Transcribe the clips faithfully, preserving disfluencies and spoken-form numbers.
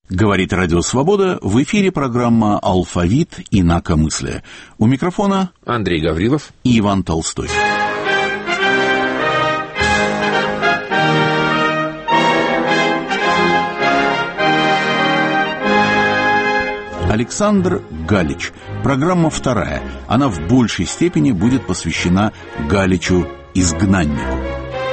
Говорит Радио Свобода, в эфире программа «Алфавит. Инакомыслие». У микрофона Андрей Гаврилов и Иван Толстой. Александр Галич. Программа вторая. Она в большей степени будет посвящена Галичу-изгнаннику.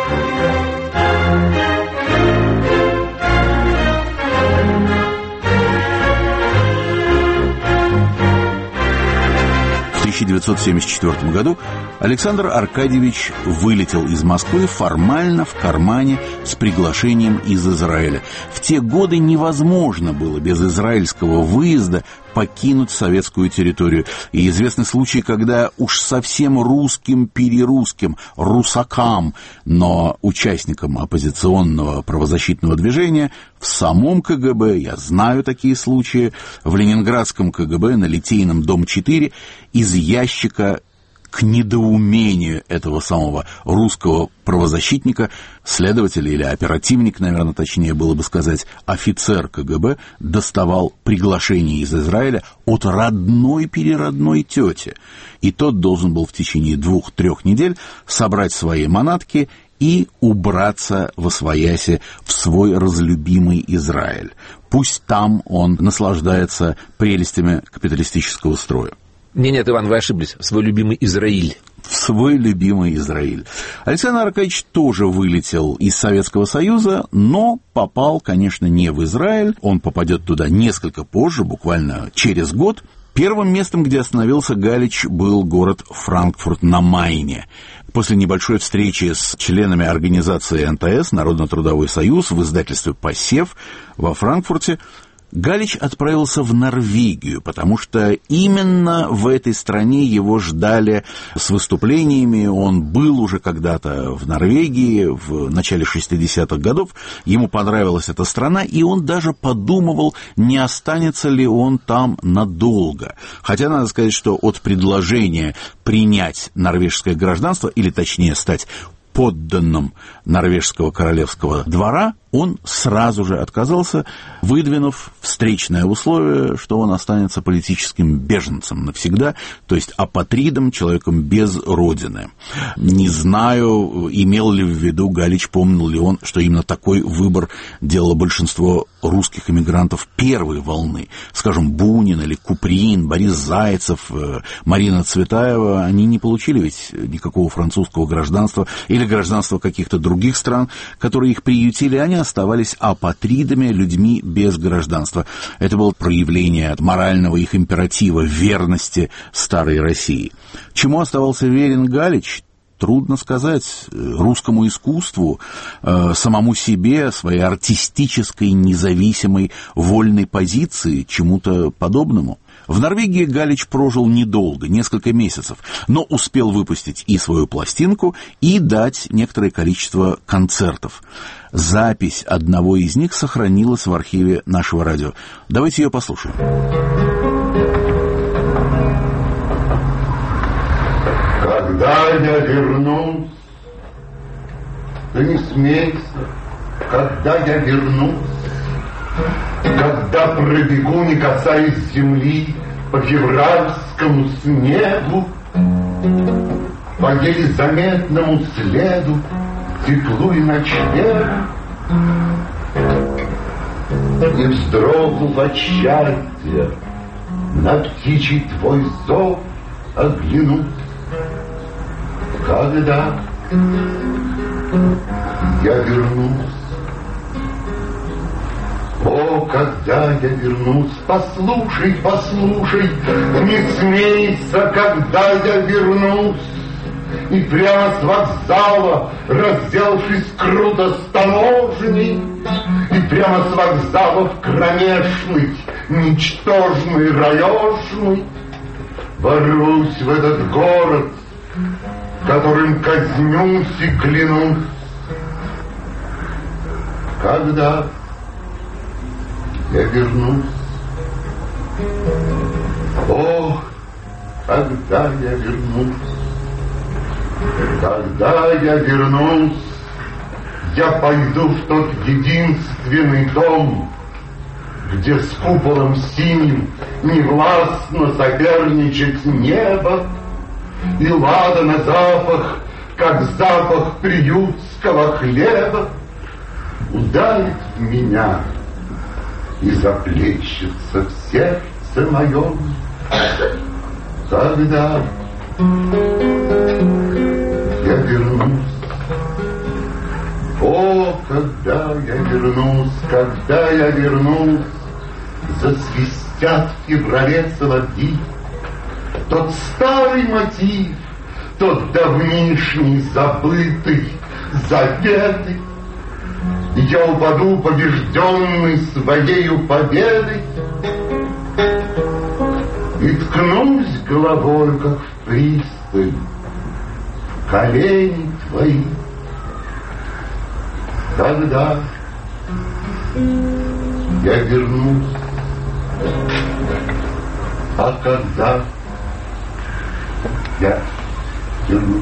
В тысяча девятьсот семьдесят четвёртом году Александр Аркадьевич вылетел из Москвы формально в кармане с приглашением из Израиля. В те годы невозможно было без израильского выезда покинуть советскую территорию. И известны случаи, когда уж совсем русским-перерусским, русакам, но участникам оппозиционного правозащитного движения в самом КГБ, я знаю такие случаи, в ленинградском КГБ на Литейном, дом четыре, из ящика к недоумению этого самого русского правозащитника, следователь или оперативник, наверное, точнее было бы сказать, офицер КГБ, доставал приглашение из Израиля от родной-переродной тети. И тот должен был в течение двух-трех недель собрать свои манатки и убраться восвояси в свой разлюбимый Израиль. Пусть там он наслаждается прелестями капиталистического строя. Нет, Иван, вы ошиблись. В свой любимый Израиль. В свой любимый Израиль. Александр Аркадьевич тоже вылетел из Советского Союза, но попал, конечно, не в Израиль. Он попадет туда несколько позже, буквально через год. Первым местом, где остановился Галич, был город Франкфурт на Майне. После небольшой встречи с членами организации эн тэ эс, Народно-трудовой союз, в издательстве «Посев» во Франкфурте, Галич отправился в Норвегию, потому что именно в этой стране его ждали с выступлениями. Он был уже когда-то в Норвегии в начале шестидесятых годов, ему понравилась эта страна, и он даже подумывал, не останется ли он там надолго. Хотя надо сказать, что от предложения принять норвежское гражданство, или точнее стать подданным норвежского королевского двора, он сразу же отказался, выдвинув встречное условие, что он останется политическим беженцем навсегда, то есть апатридом, человеком без родины. Не знаю, имел ли в виду Галич, помнил ли он, что именно такой выбор делало большинство русских эмигрантов первой волны. Скажем, Бунин или Куприн, Борис Зайцев, Марина Цветаева, они не получили ведь никакого французского гражданства или гражданства каких-то других стран, которые их приютили, они оставались апатридами, людьми без гражданства. Это было проявление морального их императива, верности старой России. Чему оставался верен Галич? Трудно сказать. Русскому искусству, э, самому себе, своей артистической, независимой, вольной позиции, чему-то подобному. В Норвегии Галич прожил недолго, несколько месяцев, но успел выпустить и свою пластинку, и дать некоторое количество концертов. Запись одного из них сохранилась в архиве нашего радио. Давайте ее послушаем. Когда я вернусь, да не смейся, когда я вернусь, когда пробегу, не касаясь земли, по февральскому снегу, по еле заметному следу, теплу и ночлегу, не вздрогнул от счастья, на птичий твой зов оглянуть. Когда я вернусь, о, когда я вернусь, послушай, послушай, не смейся, когда я вернусь, и прямо с вокзала, разделавшись круто с таможней, и прямо с вокзала в кромешный, ничтожный, раешный, ворвусь в этот город, которым казнюсь и клянусь. Когда я вернусь, о, когда я вернусь, когда я вернусь, я пойду в тот единственный дом, где с куполом синим невластно соперничать небо, и ладана запах, как запах приютского хлеба, ударит в меня и заплещется в сердце моем, когда я вернусь. О, когда я вернусь, когда я вернусь, засвистят в феврале соловьи. Тот старый мотив, тот давнишний забытый, заветы. И я упаду побежденный своею победой и ткнусь головой, как в пристань, в колени твои. Когда я вернусь, а когда я вернусь.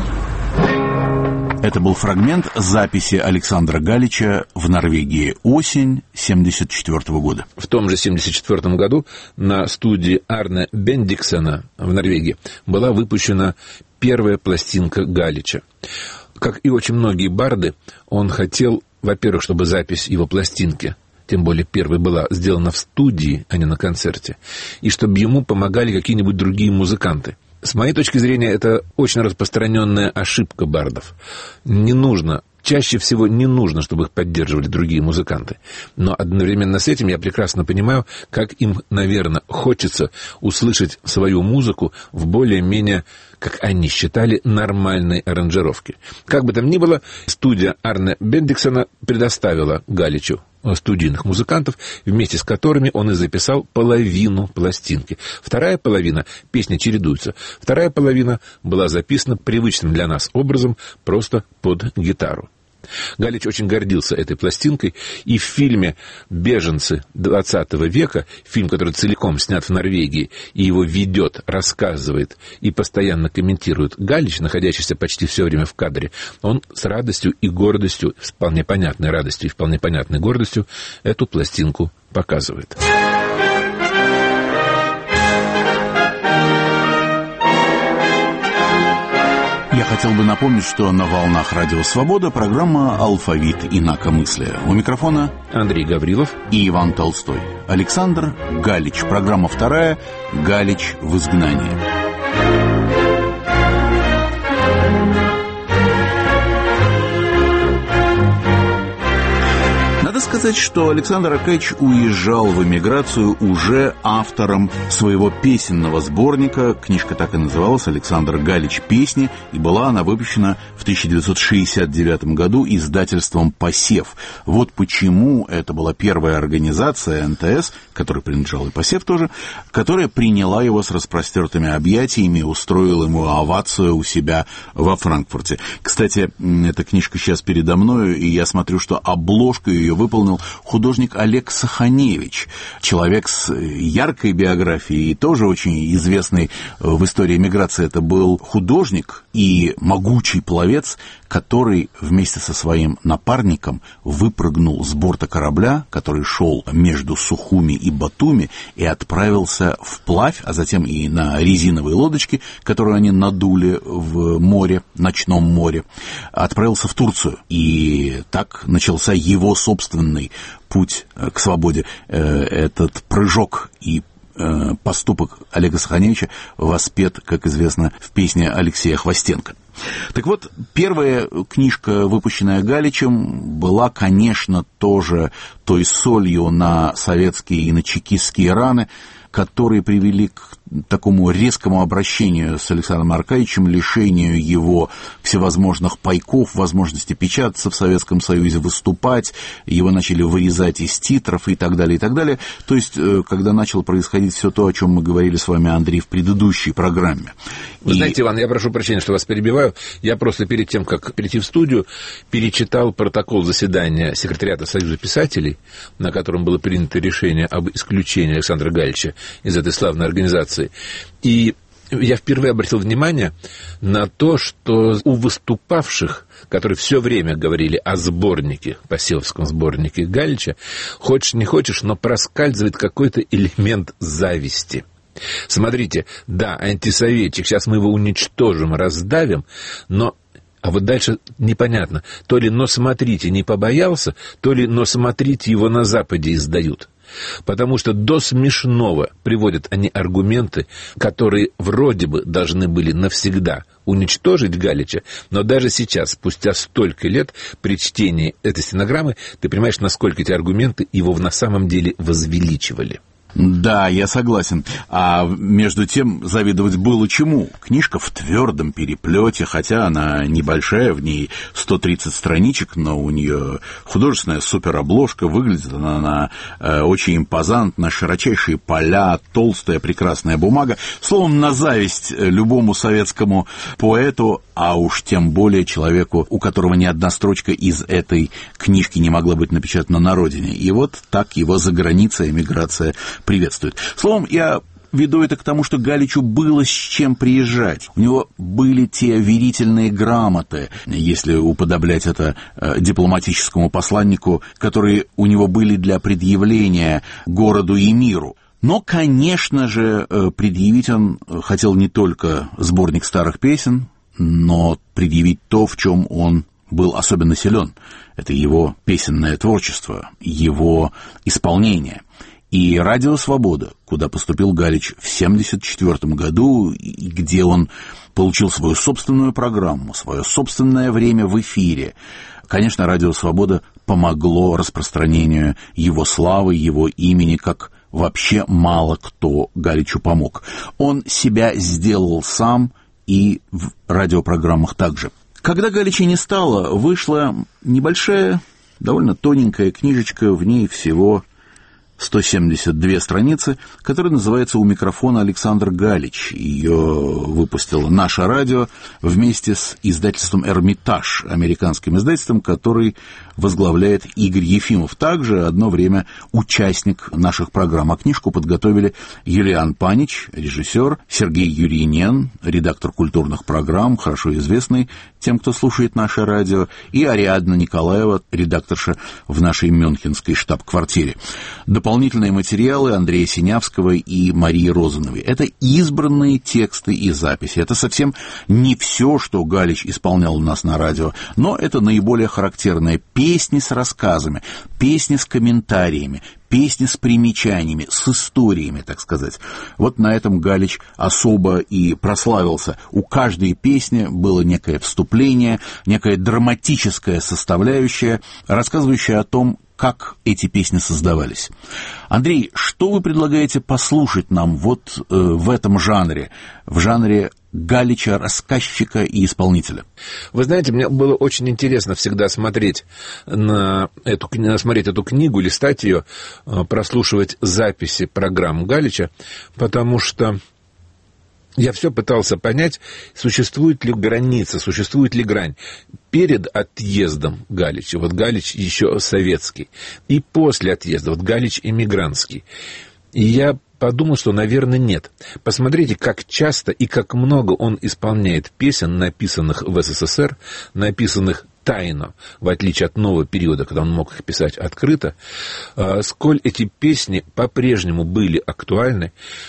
Это был фрагмент записи Александра Галича в Норвегии. Осень семьдесят четвёртого года. В том же семьдесят четвёртом году на студии Арне Бендиксена в Норвегии была выпущена первая пластинка Галича. Как и очень многие барды, он хотел, во-первых, чтобы запись его пластинки, тем более первой, была сделана в студии, а не на концерте, и чтобы ему помогали какие-нибудь другие музыканты. С моей точки зрения, это очень распространенная ошибка бардов. Не нужно, чаще всего не нужно, чтобы их поддерживали другие музыканты. Но одновременно с этим я прекрасно понимаю, как им, наверное, хочется услышать свою музыку в более-менее, как они считали, нормальной аранжировке. Как бы там ни было, студия Арне Бендиксена предоставила Галичу студийных музыкантов, вместе с которыми он и записал половину пластинки. Вторая половина, песни чередуются, вторая половина была записана привычным для нас образом, просто под гитару. Галич очень гордился этой пластинкой, и в фильме «Беженцы двадцатого века», фильм, который целиком снят в Норвегии, и его ведет, рассказывает и постоянно комментирует Галич, находящийся почти все время в кадре, он с радостью и гордостью, с вполне понятной радостью и вполне понятной гордостью эту пластинку показывает. Я хотел бы напомнить, что на волнах Радио Свобода программа «Алфавит инакомыслия». У микрофона Андрей Гаврилов и Иван Толстой. Александр Галич. Программа вторая «Галич в изгнании». Надо сказать, что Александр Аркадьевич уезжал в эмиграцию уже автором своего песенного сборника. Книжка так и называлась «Александр Галич. Песни», и была она выпущена в тысяча девятьсот шестьдесят девятом году издательством «Посев». Вот почему это была первая организация эн тэ эс, которой принадлежал и «Посев» тоже, которая приняла его с распростертыми объятиями и устроила ему овацию у себя во Франкфурте. Кстати, эта книжка сейчас передо мною, и я смотрю, что обложку ее выполнил художник Олег Саханевич, человек с яркой биографией и тоже очень известный в истории эмиграции. Это был художник и могучий пловец, который вместе со своим напарником выпрыгнул с борта корабля, который шел между Сухуми и Батуми, и отправился вплавь, а затем и на резиновой лодочке, которую они надули в море, ночном море, отправился в Турцию. И так начался его собственный путь к свободе. Этот прыжок и поступок Олега Саханевича воспет, как известно, в песне Алексея Хвостенко. Так вот, первая книжка, выпущенная Галичем, была, конечно, тоже той солью на советские и на чекистские раны, которые привели к такому резкому обращению с Александром Аркадьевичем, лишению его всевозможных пайков, возможности печататься в Советском Союзе, выступать, его начали вырезать из титров и так далее, и так далее. То есть, когда начало происходить все то, о чем мы говорили с вами, Андрей, в предыдущей программе. Вы и... знаете, Иван, я прошу прощения, что вас перебиваю. Я просто перед тем, как перейти в студию, перечитал протокол заседания секретариата Союза писателей, на котором было принято решение об исключении Александра Галича из этой славной организации. И я впервые обратил внимание на то, что у выступавших, которые все время говорили о сборнике, Посевском сборнике Галича, хочешь не хочешь, но проскальзывает какой-то элемент зависти. Смотрите, да, антисоветчик, сейчас мы его уничтожим, раздавим, но... А вот дальше непонятно, то ли «но смотрите» не побоялся, то ли «но смотрите» его на Западе издают. Потому что до смешного приводят они аргументы, которые вроде бы должны были навсегда уничтожить Галича, но даже сейчас, спустя столько лет, при чтении этой стенограммы, ты понимаешь, насколько эти аргументы его на самом деле возвеличивали. Да, я согласен. А между тем завидовать было чему? Книжка в твердом переплете, хотя она небольшая, в ней сто тридцать страничек, но у нее художественная суперобложка, выглядит она, она э, очень импозантно, широчайшие поля, толстая прекрасная бумага. Словом, на зависть любому советскому поэту, а уж тем более человеку, у которого ни одна строчка из этой книжки не могла быть напечатана на родине. И вот так его за границей эмиграция приветствует. Словом, я веду это к тому, что Галичу было с чем приезжать. У него были те верительные грамоты, если уподоблять это э, дипломатическому посланнику, которые у него были для предъявления городу и миру. Но, конечно же, э, предъявить он хотел не только сборник старых песен, но предъявить то, в чем он был особенно силен. Это его песенное творчество, его исполнение. И «Радио Свобода», куда поступил Галич в семьдесят четвёртом году, и где он получил свою собственную программу, свое собственное время в эфире. Конечно, «Радио Свобода» помогло распространению его славы, его имени, как вообще мало кто Галичу помог. Он себя сделал сам и в радиопрограммах также. Когда Галича не стало, вышла небольшая, довольно тоненькая книжечка, в ней всего сто семьдесят две страницы, которая называется «У микрофона Александр Галич». Ее выпустило «Наше радио» вместе с издательством «Эрмитаж», американским издательством, который возглавляет Игорь Ефимов, также одно время участник наших программ. А книжку подготовили Юлиан Панич, режиссер, Сергей Юринен, редактор культурных программ, хорошо известный тем, кто слушает наше радио, и Ариадна Николаева, редакторша в нашей мюнхенской штаб-квартире. Дополнительные материалы Андрея Синявского и Марии Розановой. Это избранные тексты и записи. Это совсем не все, что Галич исполнял у нас на радио, но это наиболее характерные песни с рассказами, песни с комментариями, песни с примечаниями, с историями, так сказать. Вот на этом Галич особо и прославился. У каждой песни было некое вступление, некая драматическая составляющая, рассказывающая о том, как эти песни создавались. Андрей, что вы предлагаете послушать нам вот э, в этом жанре, в жанре Галича, рассказчика и исполнителя? Вы знаете, мне было очень интересно всегда смотреть на эту, смотреть эту книгу, листать ее, прослушивать записи программ Галича, потому что я все пытался понять, существует ли граница, существует ли грань перед отъездом Галича, вот Галич еще советский, и после отъезда, вот Галич эмигрантский. И я подумал, что, наверное, нет. Посмотрите, как часто и как много он исполняет песен, написанных в СССР, написанных тайно, в отличие от нового периода, когда он мог их писать открыто, сколь эти песни по-прежнему были актуальны.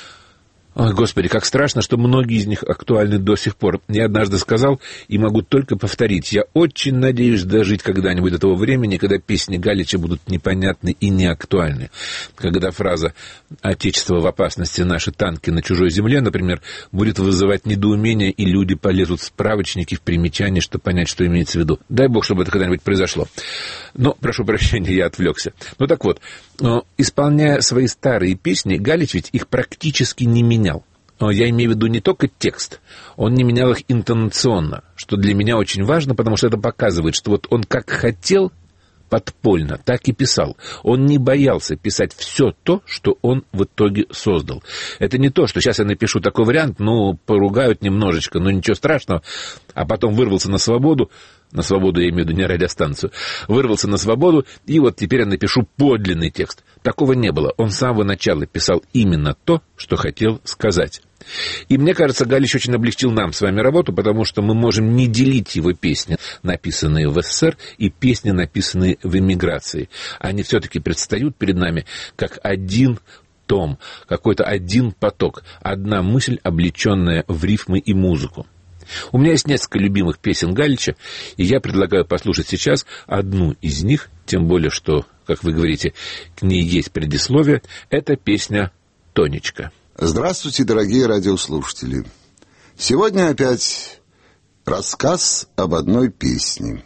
Ой, Господи, как страшно, что многие из них актуальны до сих пор. Я однажды сказал, и могу только повторить, я очень надеюсь дожить когда-нибудь до того времени, когда песни Галича будут непонятны и неактуальны. Когда фраза «Отечество в опасности, наши танки на чужой земле», например, будет вызывать недоумение, и люди полезут в справочники, в примечания, чтобы понять, что имеется в виду. Дай Бог, чтобы это когда-нибудь произошло. Но, прошу прощения, я отвлекся. Ну так вот, исполняя свои старые песни, Галич ведь их практически не менял. Я имею в виду не только текст, он не менял их интонационно, что для меня очень важно, потому что это показывает, что вот он как хотел подпольно, так и писал. Он не боялся писать все то, что он в итоге создал. Это не то, что сейчас я напишу такой вариант, ну, поругают немножечко, но ничего страшного, а потом вырвался на свободу, на свободу я имею в виду не радиостанцию, вырвался на свободу, и вот теперь я напишу подлинный текст. Такого не было. Он с самого начала писал именно то, что хотел сказать. И мне кажется, Галич очень облегчил нам с вами работу, потому что мы можем не делить его песни, написанные в СССР, и песни, написанные в эмиграции. Они все-таки предстают перед нами как один том, какой-то один поток, одна мысль, облеченная в рифмы и музыку. У меня есть несколько любимых песен Галича, и я предлагаю послушать сейчас одну из них, тем более, что, как вы говорите, к ней есть предисловие. Это песня «Тонечка». Здравствуйте, дорогие радиослушатели. Сегодня опять рассказ об одной песне.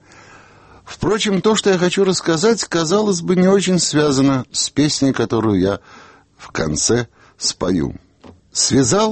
Впрочем, то, что я хочу рассказать, казалось бы, не очень связано с песней, которую я в конце спою. Связал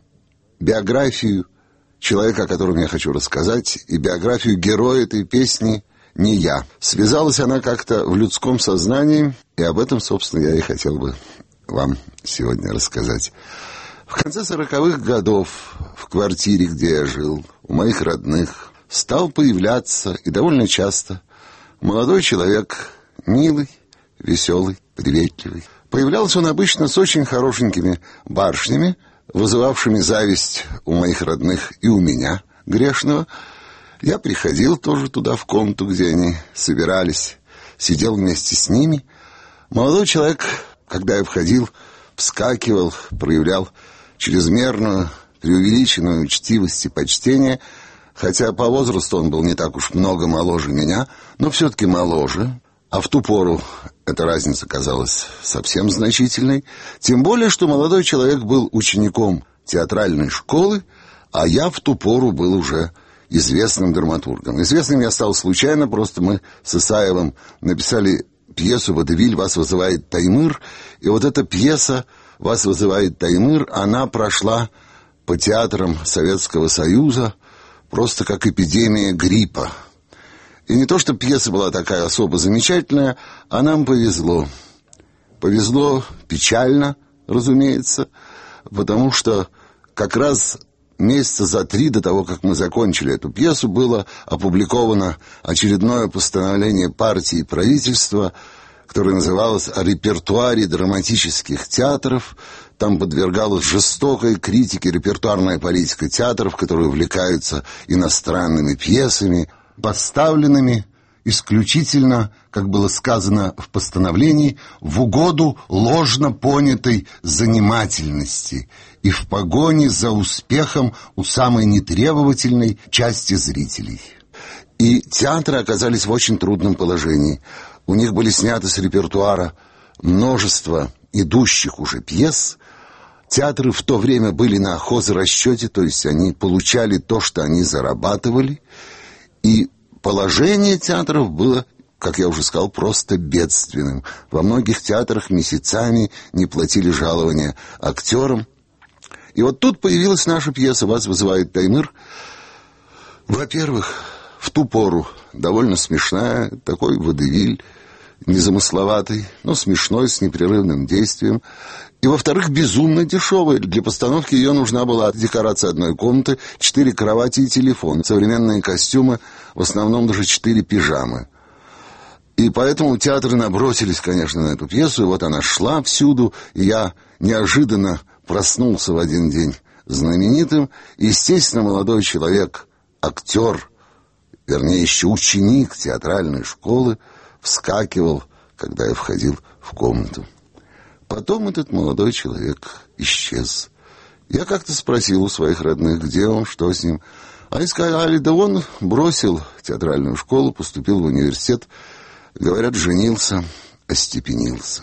биографию человека, о котором я хочу рассказать, и биографию героя этой песни не я. Связалась она как-то в людском сознании, и об этом, собственно, я и хотел бы вам сегодня рассказать. В конце сороковых годов в квартире, где я жил, у моих родных, стал появляться, и довольно часто, молодой человек, милый, веселый, приветливый. Появлялся он обычно с очень хорошенькими барышнями, вызывавшими зависть у моих родных и у меня, грешного. Я приходил тоже туда, в комнату, где они собирались, сидел вместе с ними. Молодой человек, когда я входил, вскакивал, проявлял чрезмерную, преувеличенную учтивость и почтение, хотя по возрасту он был не так уж много моложе меня, но все-таки моложе, а в ту пору эта разница казалась совсем значительной, тем более, что молодой человек был учеником театральной школы, а я в ту пору был уже известным драматургом. Известным я стал случайно, просто мы с Исаевым написали пьесу «Водевиль. Вас вызывает Таймыр», и вот эта пьеса «Вас вызывает Таймыр», она прошла по театрам Советского Союза просто как эпидемия гриппа. И не то, что пьеса была такая особо замечательная, а нам повезло. Повезло печально, разумеется, потому что как раз месяца за три до того, как мы закончили эту пьесу, было опубликовано очередное постановление партии и правительства, которое называлось «О репертуаре драматических театров». Там подвергалась жестокой критике репертуарная политика театров, которые увлекаются иностранными пьесами, поставленными исключительно, как было сказано в постановлении, в угоду ложно понятой занимательности и в погоне за успехом у самой нетребовательной части зрителей. И театры оказались в очень трудном положении. У них были сняты с репертуара множество идущих уже пьес. Театры в то время были на хозрасчете, то есть они получали то, что они зарабатывали. И положение театров было, как я уже сказал, просто бедственным. Во многих театрах месяцами не платили жалования актерам. И вот тут появилась наша пьеса «Вас вызывает Таймыр». Во-первых, в ту пору довольно смешная, такой водевиль, незамысловатый, но смешной, с непрерывным действием. И, во-вторых, безумно дешевая. Для постановки ее нужна была декорация одной комнаты, четыре кровати и телефон, современные костюмы, в основном даже четыре пижамы. И поэтому театры набросились, конечно, на эту пьесу, и вот она шла всюду, и я неожиданно проснулся в один день знаменитым. Естественно, молодой человек, актер, вернее, еще ученик театральной школы, вскакивал, когда я входил в комнату. Потом этот молодой человек исчез. Я как-то спросил у своих родных, где он, что с ним. Они сказали, да он бросил театральную школу, поступил в университет, говорят, женился, остепенился.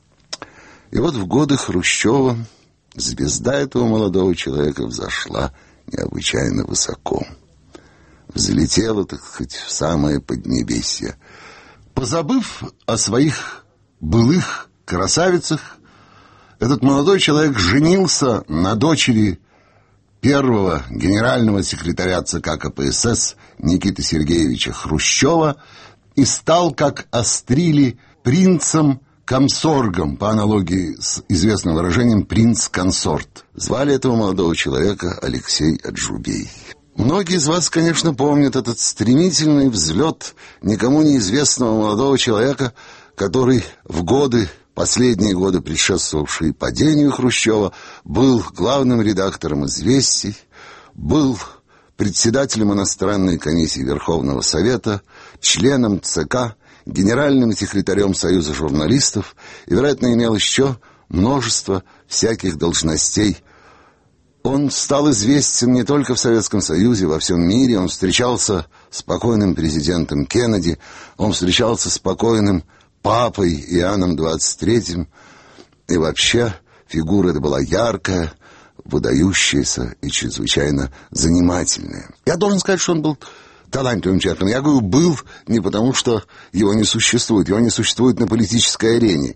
И вот в годы Хрущева звезда этого молодого человека взошла необычайно высоко. Взлетела, так сказать, в самое поднебесье. Позабыв о своих былых красавицах, этот молодой человек женился на дочери первого генерального секретаря ЦК КПСС Никиты Сергеевича Хрущева и стал, как острили, принцем-комсоргом, по аналогии с известным выражением «принц-консорт». Звали этого молодого человека Алексей Аджубей. Многие из вас, конечно, помнят этот стремительный взлет никому неизвестного молодого человека, который в годы последние годы, предшествовавшие падению Хрущева, был главным редактором «Известий», был председателем иностранной комиссии Верховного Совета, членом ЦК, генеральным секретарем Союза журналистов и, вероятно, имел еще множество всяких должностей. Он стал известен не только в Советском Союзе, во всем мире. Он встречался с покойным президентом Кеннеди, он встречался с покойным папой Иоанном двадцать третьим. И вообще фигура эта была яркая, выдающаяся и чрезвычайно занимательная. Я должен сказать, что он был талантливым человеком. Я говорю «был» не потому, что его не существует. Его не существует на политической арене.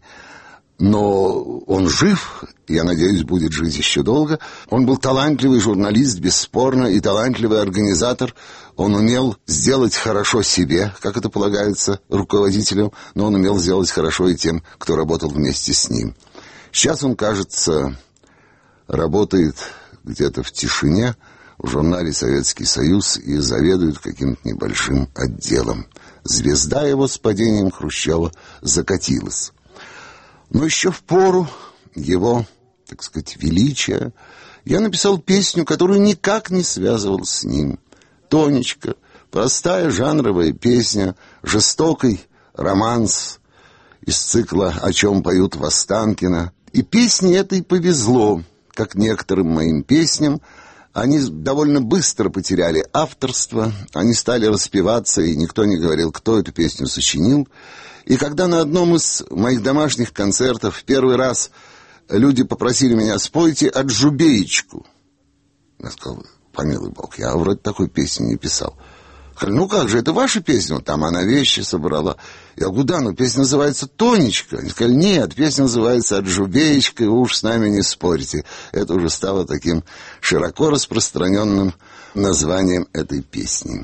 Но он жив, и, я надеюсь, будет жить еще долго. Он был талантливый журналист, бесспорно, и талантливый организатор. Он умел сделать хорошо себе, как это полагается руководителям, но он умел сделать хорошо и тем, кто работал вместе с ним. Сейчас он, кажется, работает где-то в тишине в журнале «Советский Союз» и заведует каким-то небольшим отделом. Звезда его с падением Хрущева закатилась. Но еще в пору его, так сказать, величия я написал песню, которую никак не связывал с ним. «Тонечка», простая жанровая песня, жестокий романс из цикла «О чем поют в Останкино». И песне этой повезло, как некоторым моим песням. Они довольно быстро потеряли авторство, они стали распеваться, и никто не говорил, кто эту песню сочинил. И когда на одном из моих домашних концертов в первый раз люди попросили меня «спойте Аджубеечку», я сказал: помилуй бог, я вроде такой песни не писал. Сказали: ну как же, это ваша песня? Там она вещи собрала. Я говорю: да, но песня называется «Тонечка». Они сказали: нет, песня называется «Аджубеечка», и вы уж с нами не спорите. Это уже стало таким широко распространенным названием этой песни.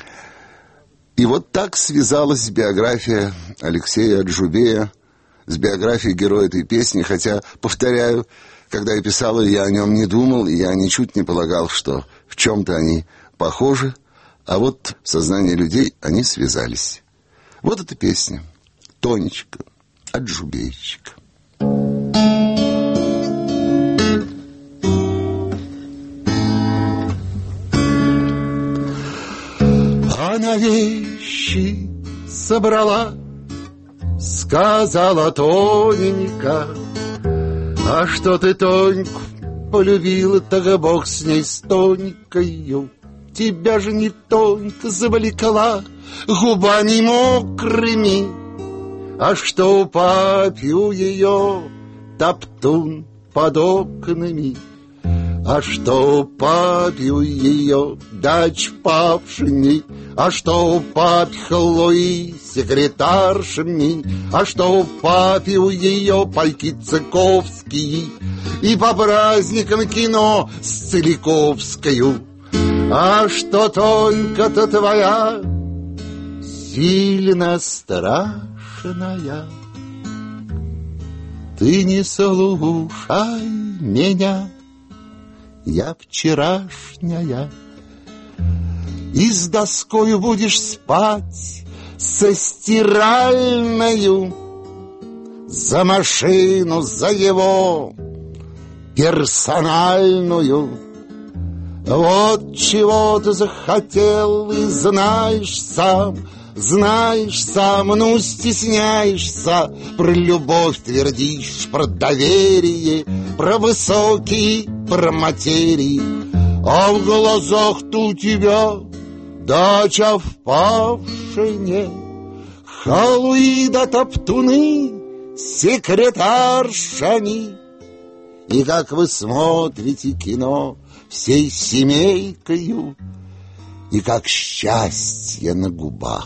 И вот так связалась биография Алексея Аджубея с биографией героя этой песни, хотя, повторяю, когда я писал ее, я о нем не думал, и я ничуть не полагал, что в чем-то они похожи, а вот в сознании людей они связались. Вот эта песня «Тонечка, Аджубеечка». Она вещи собрала, сказала тоненько: а что ты Тоньку полюбила, так Бог с ней, с Тонькою. Тебя же не Тонька завлекла губами мокрыми, а что папью ее топтун под окнами. А что папью ее дач павшими, а что папь Хлои секретаршами, а что папью ее пайки цыковские, и по праздникам кино с Целиковскою. А что Тонька-то твоя сильно страшная, ты не слушай меня, я вчерашняя. И с доскою будешь спать, со стиральною, за машину, за его персональную. Вот чего ты захотел, и знаешь сам, знаешь сам, ну стесняешься, про любовь твердишь, про доверие, про высокие, про материи. А в глазах-то у тебя дача в Павшине, халуи да топтуны секретаршами. И как вы смотрите кино всей семейкою, и как счастье на губах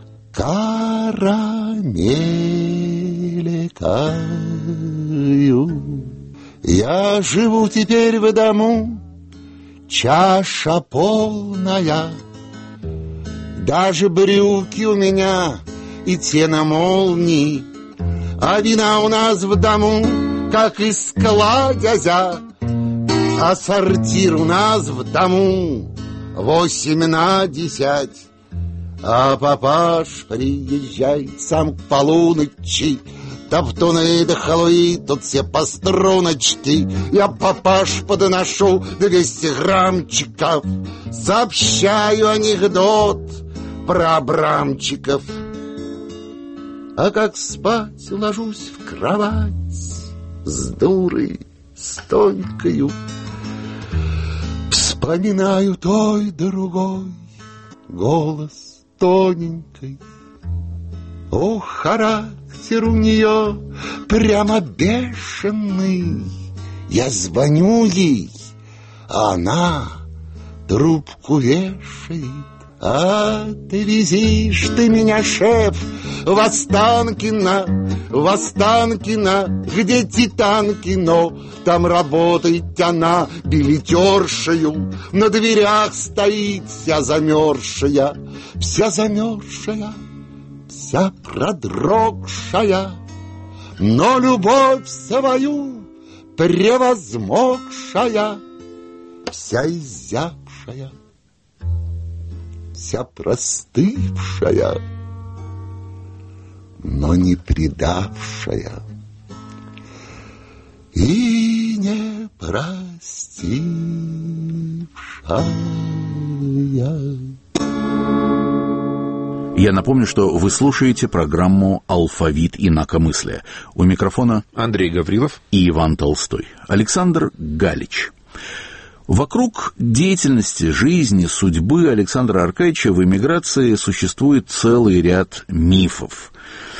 карамелькаю. Я живу теперь в дому, чаша полная, даже брюки у меня и те на молнии, а вина у нас в дому, как из кладезя, а сортир у нас в дому восемь на десять. А папаш приезжает сам к полуночи, топтуны да халуи, тут все по струночке. Я папаш подношу двести граммчиков, сообщаю анекдот про абрамчиков. А как спать ложусь в кровать с дурой, с тонкою, вспоминаю той другой голос тоненькой. О, характер у нее прямо бешеный. Я звоню ей, а она трубку вешает. А ты везишь ты меня, шеф, в Останкино, в Останкино, где Титанкино. Там работает она билетершею, на дверях стоит вся замерзшая, вся замерзшая, вся продрогшая, но любовь свою превозмогшая, вся изябшая, вся простывшая, но не предавшая и не простившая. Я напомню, что вы слушаете программу «Алфавит инакомыслия». У микрофона Андрей Гаврилов и Иван Толстой. Александр Галич. Вокруг деятельности, жизни, судьбы Александра Аркадьевича в эмиграции существует целый ряд мифов.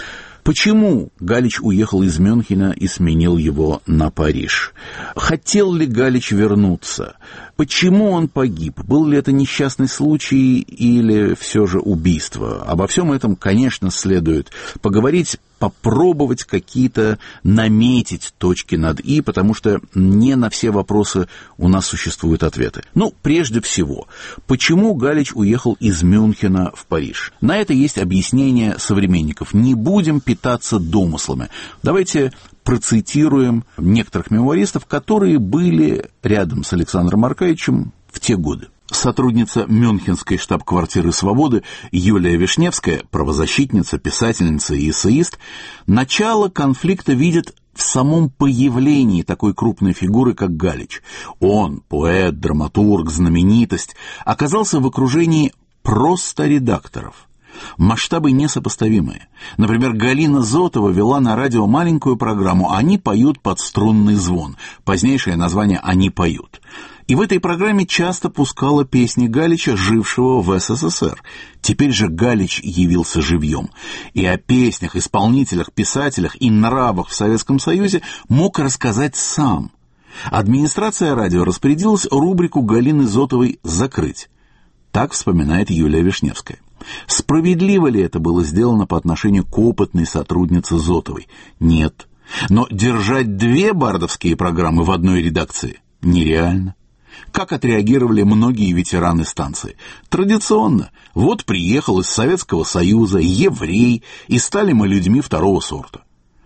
Почему Галич уехал из Мюнхена и сменил его на Париж? Хотел ли Галич вернуться? Почему он погиб? Был ли это несчастный случай или все же убийство? Обо всем этом, конечно, следует поговорить, попробовать какие-то наметить точки над «и», потому что не на все вопросы у нас существуют ответы. Ну, прежде всего, почему Галич уехал из Мюнхена в Париж? На это есть объяснение современников. Не будем питаться домыслами. Давайте процитируем некоторых мемуаристов, которые были рядом с Александром Аркадьевичем в те годы. Сотрудница Мюнхенской штаб-квартиры «Свободы» Юлия Вишневская, правозащитница, писательница и эссеист, начало конфликта видит в самом появлении такой крупной фигуры, как Галич. Он, поэт, драматург, знаменитость, оказался в окружении просто редакторов. Масштабы несопоставимые. Например, Галина Зотова вела на радио маленькую программу «Они поют под струнный звон». Позднейшее название «Они поют». И в этой программе часто пускала песни Галича, жившего в СССР. Теперь же Галич явился живьем. И о песнях, исполнителях, писателях и нравах в Советском Союзе мог рассказать сам. Администрация радио распорядилась рубрику Галины Зотовой закрыть. Так вспоминает Юлия Вишневская. Справедливо ли это было сделано по отношению к опытной сотруднице Зотовой? Нет. Но держать две бардовские программы в одной редакции нереально. Как отреагировали многие ветераны станции? Традиционно. Вот приехал из Советского Союза еврей, и стали мы людьми второго сорта.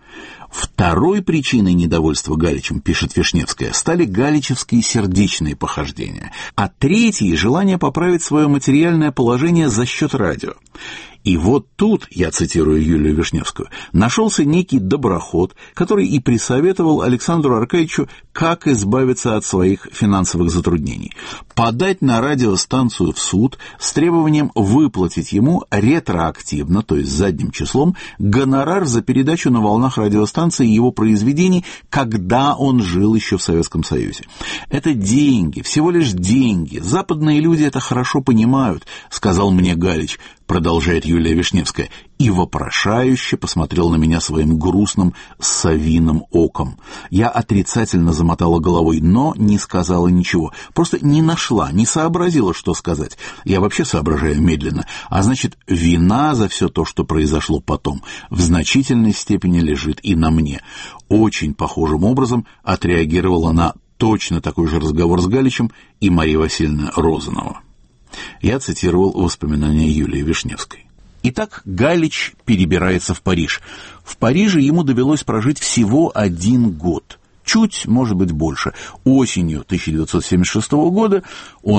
Второй причиной недовольства Галичем, пишет Вишневская, стали галичевские сердечные похождения, а третьей – желание поправить свое материальное положение за счет радио. И вот тут, я цитирую Юлию Вишневскую, нашелся некий доброход, который и присоветовал Александру Аркадьевичу, как избавиться от своих финансовых затруднений. Подать на радиостанцию в суд с требованием выплатить ему ретроактивно, то есть задним числом, гонорар за передачу на волнах радиостанции его произведений, когда он жил еще в Советском Союзе. Это деньги, всего лишь деньги. Западные люди это хорошо понимают, сказал мне Галич, продолжает Юлия Вишневская, и вопрошающе посмотрел на меня своим грустным совиным оком. Я отрицательно замотала головой, но не сказала ничего. Просто не нашла, не сообразила, что сказать. Я вообще соображаю медленно. А значит, вина за все то, что произошло потом, в значительной степени лежит и на мне. Очень похожим образом отреагировала на точно такой же разговор с Галичем и Мария Васильевна Розанова. Я цитировал воспоминания Юлии Вишневской. Итак, Галич перебирается в Париж. В Париже ему довелось прожить всего один год. Чуть, может быть, больше. Осенью тысяча девятьсот семьдесят шестого года он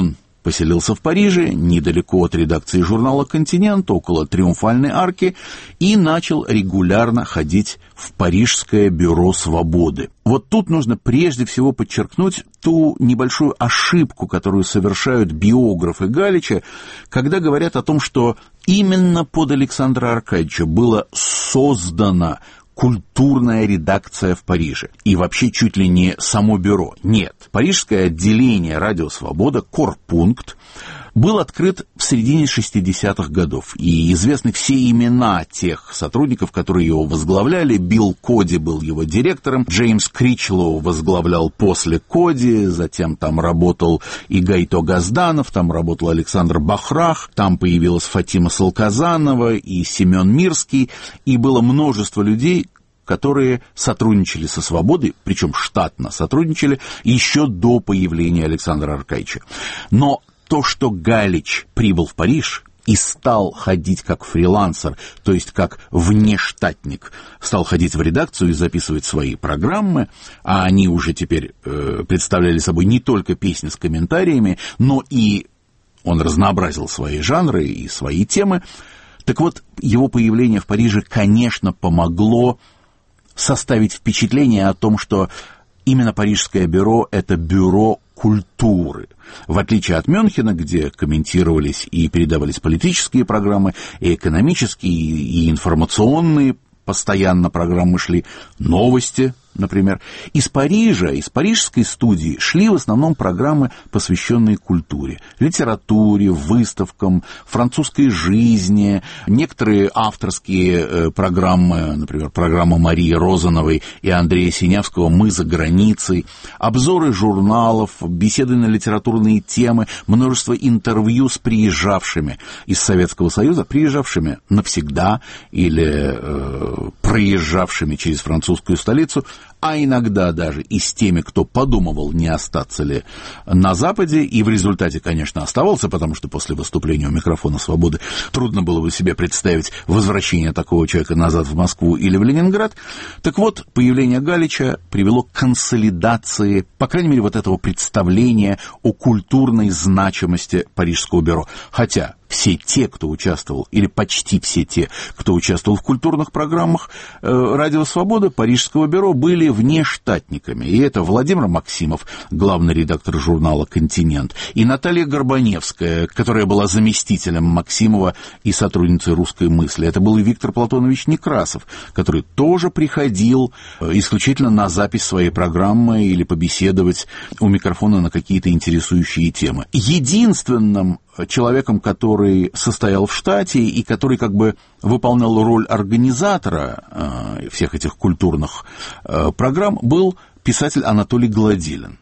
поселился в Париже, недалеко от редакции журнала «Континент», около Триумфальной арки, и начал регулярно ходить в Парижское бюро свободы. Вот тут нужно прежде всего подчеркнуть ту небольшую ошибку, которую совершают биографы Галича, когда говорят о том, что именно под Александра Аркадьевича было создано культурная редакция в Париже. И вообще чуть ли не само бюро. Нет. Парижское отделение «Радио Свобода», корпункт, был открыт в середине шестидесятых годов. И известны все имена тех сотрудников, которые его возглавляли. Билл Коди был его директором, Джеймс Кричлоу возглавлял после Коди, затем там работал и Гайто Газданов, там работал Александр Бахрах, там появилась Фатима Салказанова и Семен Мирский, и было множество людей, которые сотрудничали со «Свободой», причем штатно сотрудничали, еще до появления Александра Аркадьевича. Но то, что Галич прибыл в Париж и стал ходить как фрилансер, то есть как внештатник, стал ходить в редакцию и записывать свои программы, а они уже теперь э, представляли собой не только песни с комментариями, но и он разнообразил свои жанры и свои темы. Так вот, его появление в Париже, конечно, помогло составить впечатление о том, что именно Парижское бюро – это бюро культуры. В отличие от Мюнхена, где комментировались и передавались политические программы, и экономические, и информационные постоянно программы шли, новости, например. Из Парижа, из парижской студии шли в основном программы, посвященные культуре, литературе, выставкам, французской жизни, некоторые авторские программы, например, программа Марии Розановой и Андрея Синявского «Мы за границей», обзоры журналов, беседы на литературные темы, множество интервью с приезжавшими из Советского Союза, приезжавшими навсегда или э, проезжавшими через французскую столицу, а иногда даже и с теми, кто подумывал, не остаться ли на Западе, и в результате, конечно, оставался, потому что после выступления у микрофона «Свободы» трудно было бы себе представить возвращение такого человека назад в Москву или в Ленинград. Так вот, появление Галича привело к консолидации, по крайней мере, вот этого представления о культурной значимости Парижского бюро. Хотя все те, кто участвовал, или почти все те, кто участвовал в культурных программах э, «Радио Свобода», Парижского бюро, были внештатниками. И это Владимир Максимов, главный редактор журнала «Континент», и Наталья Горбаневская, которая была заместителем Максимова и сотрудницей «Русской мысли». Это был и Виктор Платонович Некрасов, который тоже приходил исключительно на запись своей программы или побеседовать у микрофона на какие-то интересующие темы. Единственным человеком, который состоял в штате и который как бы выполнял роль организатора э, всех этих культурных э, программ, был писатель Анатолий Гладилин.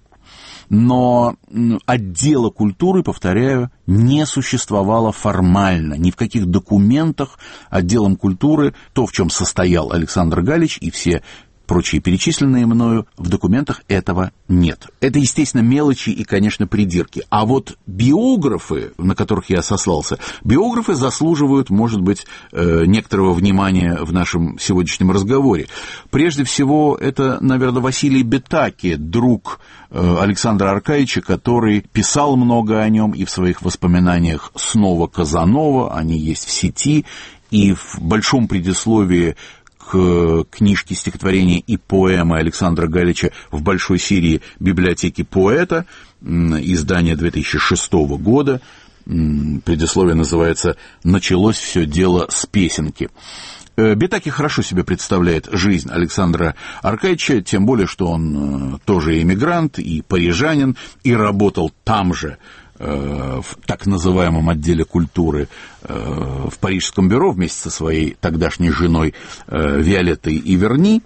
Но отдела культуры, повторяю, не существовало формально, ни в каких документах отделом культуры, то, в чем состоял Александр Галич и все прочие перечисленные мною, в документах этого нет. Это, естественно, мелочи и, конечно, придирки. А вот биографы, на которых я сослался, биографы заслуживают, может быть, некоторого внимания в нашем сегодняшнем разговоре. Прежде всего, это, наверное, Василий Бетаки, друг Александра Аркадьевича, который писал много о нем и в своих воспоминаниях «Снова Казанова», они есть в сети, и в большом предисловии к книжке стихотворения и поэмы Александра Галича в большой серии «Библиотеки поэта», издание две тысячи шестого года. Предисловие называется «Началось все дело с песенки». Бетаки хорошо себе представляет жизнь Александра Аркадьевича, тем более, что он тоже эмигрант и парижанин, и работал там же, в так называемом отделе культуры в Парижском бюро вместе со своей тогдашней женой Виолеттой Иверни.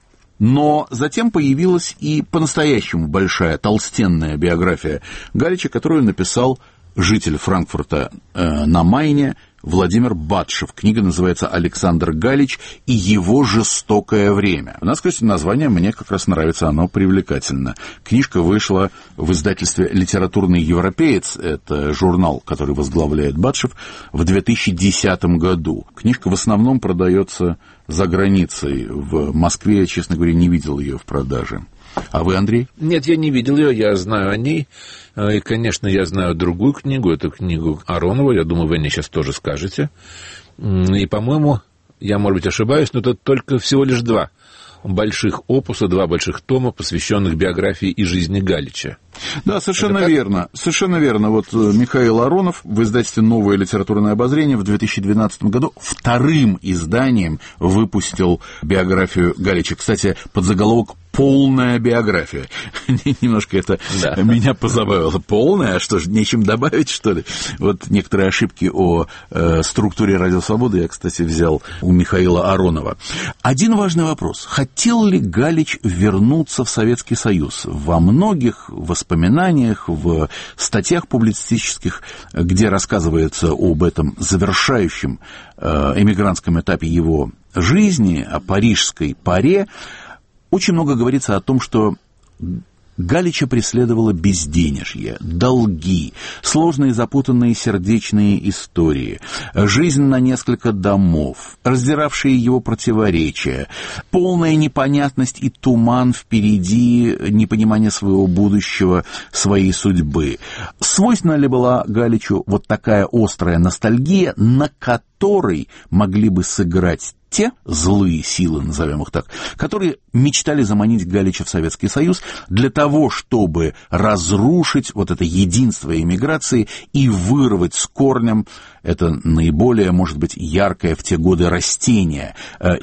Но затем появилась и по-настоящему большая толстенная биография Галича, которую написал житель Франкфурта на Майне Владимир Батшев. Книга называется «Александр Галич и его жестокое время». Надо сказать, название мне как раз нравится, оно привлекательно. Книжка вышла в издательстве «Литературный европеец», это журнал, который возглавляет Батшев, в две тысячи десятом году. Книжка в основном продается за границей. В Москве я, честно говоря, не видел ее в продаже. А вы, Андрей? Нет, я не видел ее, я знаю о ней. И, конечно, я знаю другую книгу, эту книгу Аронова, я думаю, вы мне сейчас тоже скажете. И, по-моему, я, может быть, ошибаюсь, но это только всего лишь два больших опуса, два больших тома, посвященных биографии и жизни Галича. Да, совершенно верно. Совершенно верно. Вот Михаил Аронов в издательстве «Новое литературное обозрение» в две тысячи двенадцатом году вторым изданием выпустил биографию Галича. Кстати, подзаголовок «Полная биография». Немножко это да. меня позабавило. Полная? А что ж, нечем добавить, что ли? Вот некоторые ошибки о э, структуре «Радио Свобода» я, кстати, взял у Михаила Аронова. Один важный вопрос. Хотел ли Галич вернуться в Советский Союз? Во многих воспоминаниях, в статьях публицистических, где рассказывается об этом завершающем э, эмигрантском этапе его жизни, о парижской паре, очень много говорится о том, что Галича преследовало безденежье, долги, сложные запутанные сердечные истории, жизнь на несколько домов, раздиравшие его противоречия, полная непонятность и туман впереди, непонимание своего будущего, своей судьбы. Свойственна ли была Галичу вот такая острая ностальгия, на которой могли бы сыграть те злые силы, назовем их так, которые мечтали заманить Галича в Советский Союз для того, чтобы разрушить вот это единство эмиграции и вырвать с корнем это наиболее, может быть, яркое в те годы растение,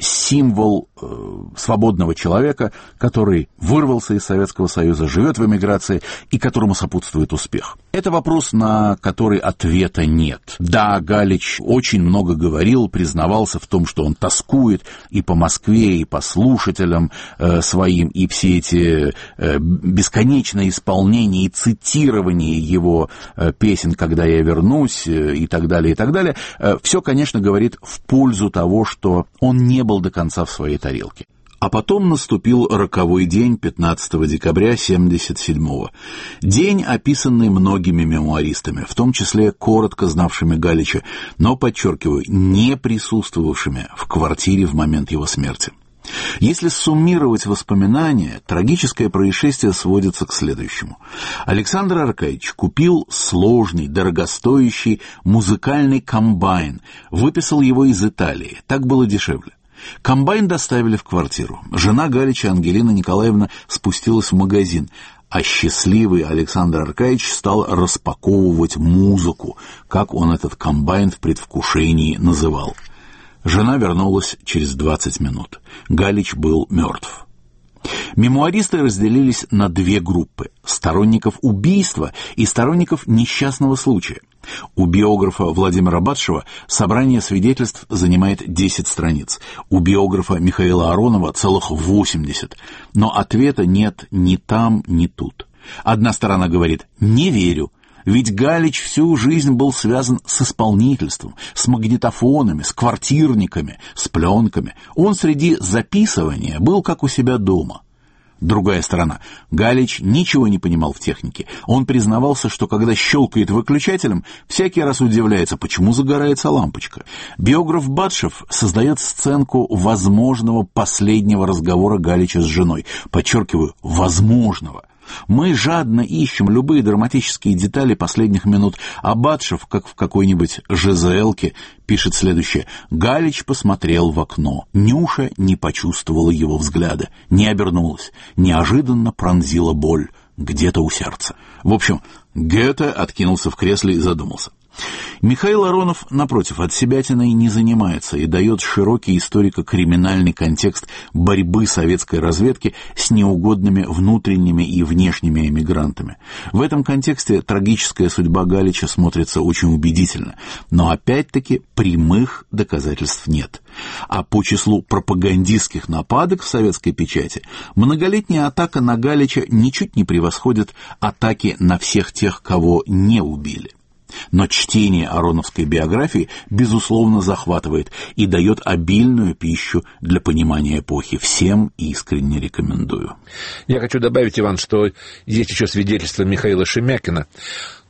символ свободного человека, который вырвался из Советского Союза, живет в эмиграции и которому сопутствует успех. Это вопрос, на который ответа нет. Да, Галич очень много говорил, признавался в том, что он тоскует и по Москве, и по слушателям э, своим, и все эти э, бесконечные исполнения и цитирования его э, песен «Когда я вернусь» э, и так далее, и так далее. Э, все, конечно, говорит в пользу того, что он не был до конца в своей тарелке. А потом наступил роковой день пятнадцатого декабря семьдесят седьмого. День, описанный многими мемуаристами, в том числе коротко знавшими Галича, но, подчеркиваю, не присутствовавшими в квартире в момент его смерти. Если суммировать воспоминания, трагическое происшествие сводится к следующему. Александр Аркадьевич купил сложный, дорогостоящий музыкальный комбайн, выписал его из Италии, так было дешевле. Комбайн доставили в квартиру. Жена Галича, Ангелина Николаевна, спустилась в магазин, а счастливый Александр Аркадьевич стал распаковывать музыку, как он этот комбайн в предвкушении называл. Жена вернулась через двадцать минут. Галич был мертв. Мемуаристы разделились на две группы – сторонников убийства и сторонников несчастного случая. У биографа Владимира Батшева собрание свидетельств занимает десять страниц, у биографа Михаила Аронова целых восемьдесят, но ответа нет ни там, ни тут. Одна сторона говорит «не верю», ведь Галич всю жизнь был связан с исполнительством, с магнитофонами, с квартирниками, с пленками. Он среди записывания был как у себя дома. Другая сторона. Галич ничего не понимал в технике. Он признавался, что когда щелкает выключателем, всякий раз удивляется, почему загорается лампочка. Биограф Батшев создает сценку возможного последнего разговора Галича с женой. Подчеркиваю, возможного. Мы жадно ищем любые драматические детали последних минут, а Батшев, как в какой-нибудь ЖЗЛке, пишет следующее. Галич посмотрел в окно. Нюша не почувствовала его взгляда, не обернулась. Неожиданно пронзила боль где-то у сердца. В общем, Гёте откинулся в кресле и задумался. Михаил Аронов, напротив, от себятиной не занимается и дает широкий историко-криминальный контекст борьбы советской разведки с неугодными внутренними и внешними эмигрантами. В этом контексте трагическая судьба Галича смотрится очень убедительно, но опять-таки прямых доказательств нет. А по числу пропагандистских нападок в советской печати многолетняя атака на Галича ничуть не превосходит атаки на всех тех, кого не убили. Но чтение ароновской биографии, безусловно, захватывает и дает обильную пищу для понимания эпохи. Всем искренне рекомендую. Я хочу добавить, Иван, что есть еще свидетельство Михаила Шемякина.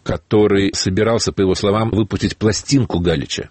который собирался, по его словам, выпустить пластинку Галича.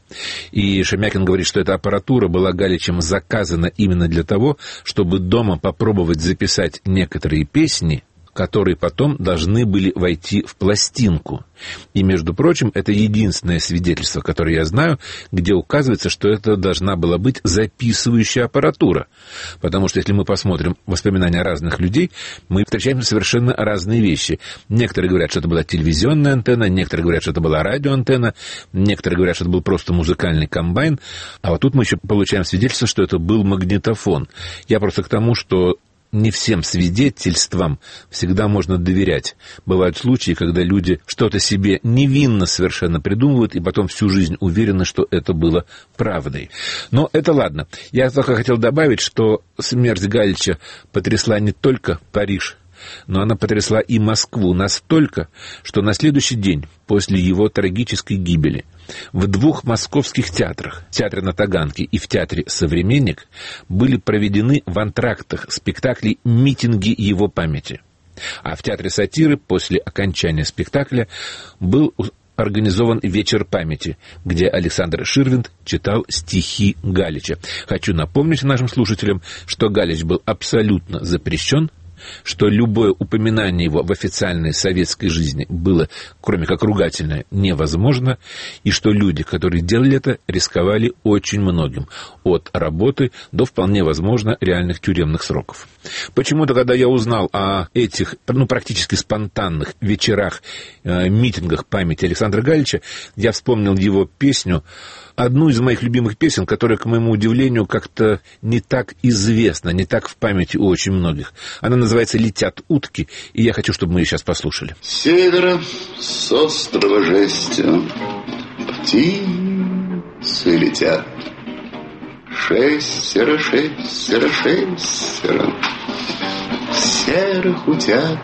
И Шемякин говорит, что эта аппаратура была Галичем заказана именно для того, чтобы дома попробовать записать некоторые песни, которые потом должны были войти в пластинку. И, между прочим, это единственное свидетельство, которое я знаю, где указывается, что это должна была быть записывающая аппаратура. Потому что, если мы посмотрим воспоминания разных людей, мы встречаем совершенно разные вещи. Некоторые говорят, что это была телевизионная антенна, некоторые говорят, что это была радиоантенна, некоторые говорят, что это был просто музыкальный комбайн. А вот тут мы еще получаем свидетельство, что это был магнитофон. Я просто к тому, что не всем свидетельствам всегда можно доверять. Бывают случаи, когда люди что-то себе невинно совершенно придумывают, и потом всю жизнь уверены, что это было правдой. Но это ладно. Я только хотел добавить, что смерть Галича потрясла не только Париж, но она потрясла и Москву настолько, что на следующий день после его трагической гибели в двух московских театрах, в Театре на Таганке и в Театре «Современник», были проведены в антрактах спектаклей митинги его памяти. А в Театре сатиры после окончания спектакля был организован вечер памяти, где Александр Ширвинд читал стихи Галича. Хочу напомнить нашим слушателям, что Галич был абсолютно запрещен, что любое упоминание его в официальной советской жизни было, кроме как ругательное, невозможно, и что люди, которые делали это, рисковали очень многим, от работы до, вполне возможно, реальных тюремных сроков. Почему-то, когда я узнал о этих, ну, практически спонтанных вечерах, э, митингах памяти Александра Галича, я вспомнил его песню, одну из моих любимых песен, которая, к моему удивлению, как-то не так известна, не так в памяти у очень многих. Она называется «Летят утки», и я хочу, чтобы мы ее сейчас послушали. С севера, с острова жестя, птицы летят. Шестеро, шестеро, шестеро серых утят.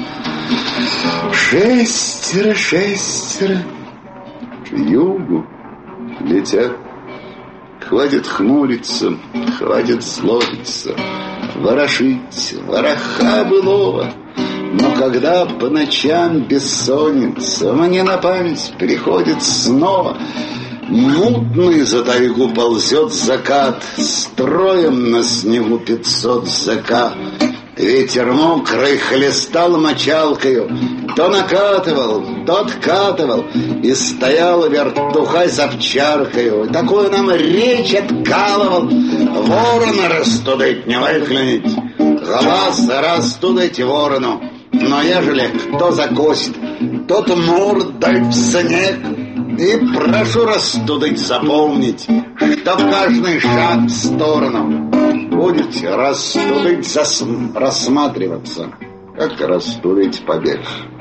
Шестеро, шестеро к югу летят. Хватит хмуриться, хватит злобиться, ворошить вороха былого. Но когда по ночам бессонница мне на память приходит снова, мутный за тайгу ползет закат, строем на снегу пятьсот закат. Ветер мокрый хлестал мочалкою, то накатывал, то откатывал, и стоял вертухай за овчаркою. Такую нам речь откалывал: ворона растудыть не выклюнуть, глаз растудыть ворону. Но ежели кто закосит, тот мордой в снег. И прошу растудыть запомнить, что в каждый шаг в сторону будете растудыть засм... рассматриваться, как растудить побег.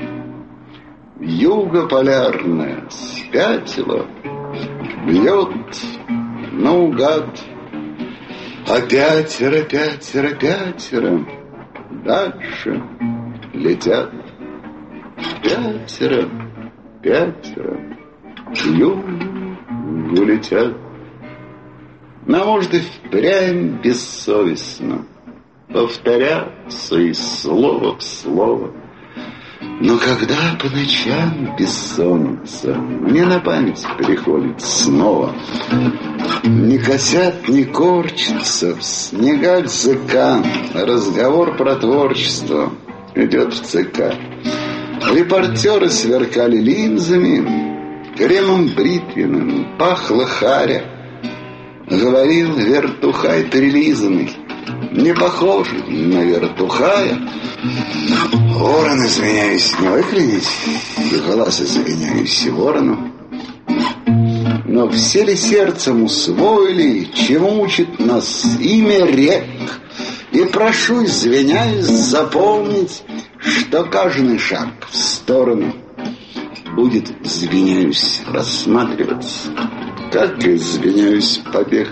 Юго полярная спятила, бьет наугад. А пятеро, пятеро, пятеро дальше летят. Пятеро, пятеро к югу летят. Но, может, и впрямь бессовестно повторяться из слова в слово. Но когда по ночам бессонница мне на память приходит снова, не косят, не корчится в снегах ЗК разговор про творчество идет в ЦК. Репортеры сверкали линзами, кремом бритвенным пахло харя. Говорил вертухай прилизанный, не похожий на вертухая. Ворон, извиняюсь, не выклинить, глаз извиняюсь ворону. Но все ли сердцем усвоили, чему учит нас имя рек? И прошу, извиняюсь, запомнить, что каждый шаг в сторону будет, извиняюсь, рассматриваться, как, извиняюсь, побег.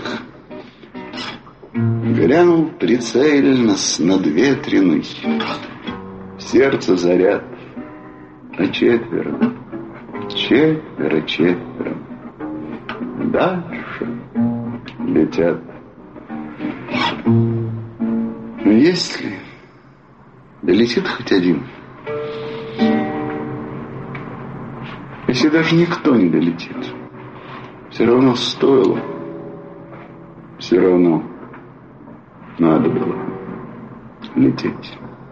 Глянул прицельно с надветренной, сердце заряд, а четверо, четверо, четверо дальше летят. Но если долетит хоть один, Если даже никто не долетит, все равно стоило, все равно надо было лететь.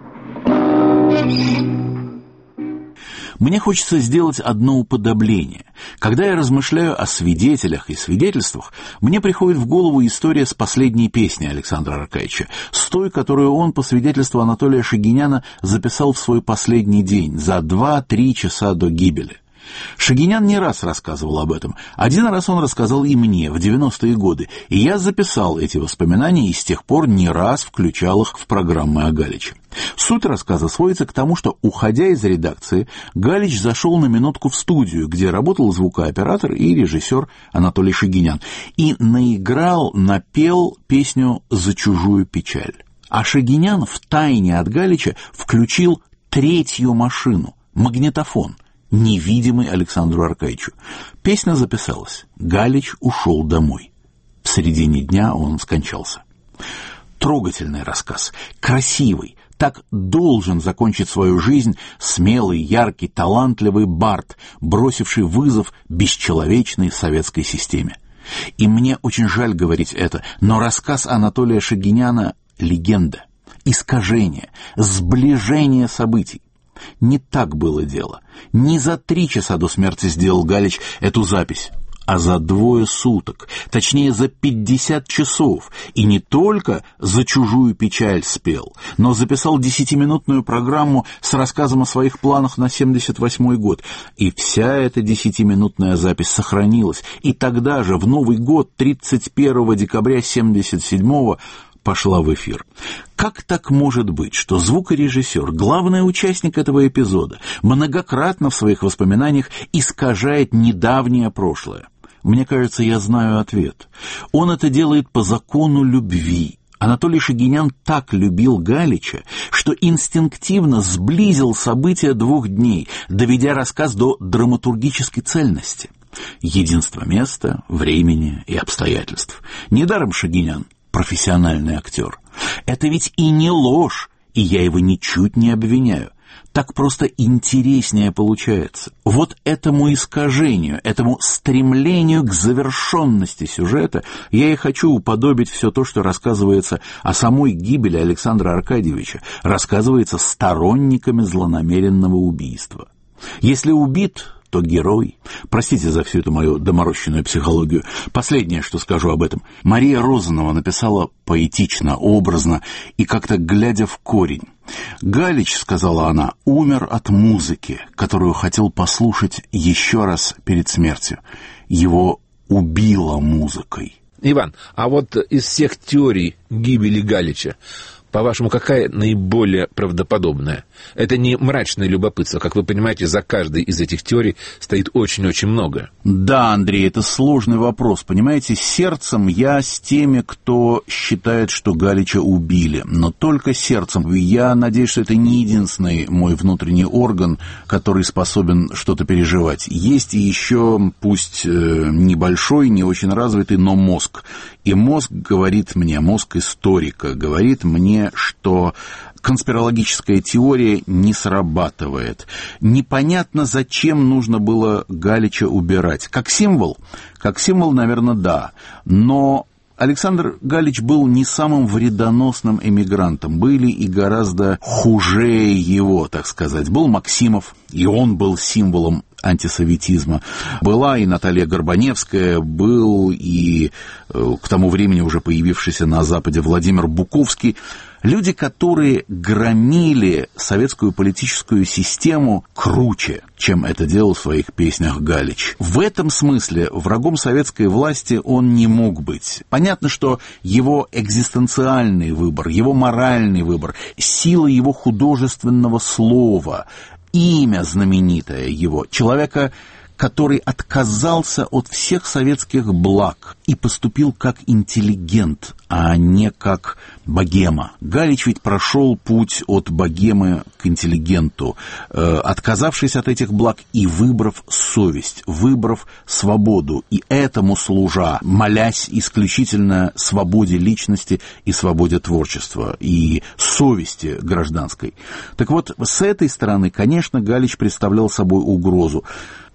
Мне хочется сделать одно уподобление. Когда я размышляю о свидетелях и свидетельствах, мне приходит в голову история с последней песней Александра Аркадьевича, с той, которую он, по свидетельству Анатолия Шагиняна, записал в свой последний день, за два-три часа до гибели. Шагинян не раз рассказывал об этом. Один раз он рассказал и мне в девяностые годы, и я записал эти воспоминания и с тех пор не раз включал их в программы о Галиче. Суть рассказа сводится к тому, что, уходя из редакции, Галич зашел на минутку в студию, где работал звукооператор и режиссер Анатолий Шагинян, и наиграл, напел песню «За чужую печаль». А Шагинян втайне от Галича включил третью машину, магнитофон, невидимый Александру Аркадьевичу. Песня записалась. Галич ушел домой. В середине дня он скончался. Трогательный рассказ, красивый. Так должен закончить свою жизнь смелый, яркий, талантливый бард, бросивший вызов бесчеловечной советской системе. И мне очень жаль говорить это, но рассказ Анатолия Шагиняна — легенда, искажение, сближение событий. Не так было дело. Не за три часа до смерти сделал Галич эту запись, а за двое суток, точнее за пятьдесят часов, и не только «За чужую печаль» спел, но записал десятиминутную программу с рассказом о своих планах на семьдесят восьмой год, и вся эта десятиминутная запись сохранилась, и тогда же, в Новый год, тридцать первого декабря семьдесят седьмого, пошла в эфир. Как так может быть, что звукорежиссер, главный участник этого эпизода, многократно в своих воспоминаниях искажает недавнее прошлое? Мне кажется, я знаю ответ. Он это делает по закону любви. Анатолий Шагинян так любил Галича, что инстинктивно сблизил события двух дней, доведя рассказ до драматургической цельности. Единство места, времени и обстоятельств. Недаром Шагинян профессиональный актер. Это ведь и не ложь, и я его ничуть не обвиняю. Так просто интереснее получается. Вот этому искажению, этому стремлению к завершенности сюжета я и хочу уподобить все то, что рассказывается о самой гибели Александра Аркадьевича, рассказывается сторонниками злонамеренного убийства. Если убит, то герой. Простите за всю эту мою доморощенную психологию. Последнее, что скажу об этом. Мария Розанова написала поэтично, образно и как-то глядя в корень. «Галич, — сказала она, — умер от музыки, которую хотел послушать еще раз перед смертью. Его убило музыкой». Иван, а вот из всех теорий гибели Галича, по-вашему, какая наиболее правдоподобная? Это не мрачное любопытство. Как вы понимаете, за каждой из этих теорий стоит очень-очень много. Да, Андрей, это сложный вопрос. Понимаете, сердцем я с теми, кто считает, что Галича убили. Но только сердцем. Я надеюсь, что это не единственный мой внутренний орган, который способен что-то переживать. Есть и еще, пусть небольшой, не очень развитый, но мозг. И мозг говорит мне, мозг историка говорит мне, что конспирологическая теория не срабатывает. Непонятно, зачем нужно было Галича убирать. Как символ? Как символ, наверное, да. Но Александр Галич был не самым вредоносным эмигрантом. Были и гораздо хуже его, так сказать. Был Максимов, и он был символом антисоветизма. Была и Наталья Горбаневская, был и к тому времени уже появившийся на Западе Владимир Буковский. Люди, которые громили советскую политическую систему круче, чем это делал в своих песнях Галич. В этом смысле врагом советской власти он не мог быть. Понятно, что его экзистенциальный выбор, его моральный выбор, сила его художественного слова, имя знаменитое его, человека, который отказался от всех советских благ и поступил как интеллигент, а не как богема. Галич ведь прошел путь от богемы к интеллигенту, э, отказавшись от этих благ и выбрав совесть, выбрав свободу, и этому служа, молясь исключительно свободе личности и свободе творчества, и совести гражданской. Так вот, с этой стороны, конечно, Галич представлял собой угрозу.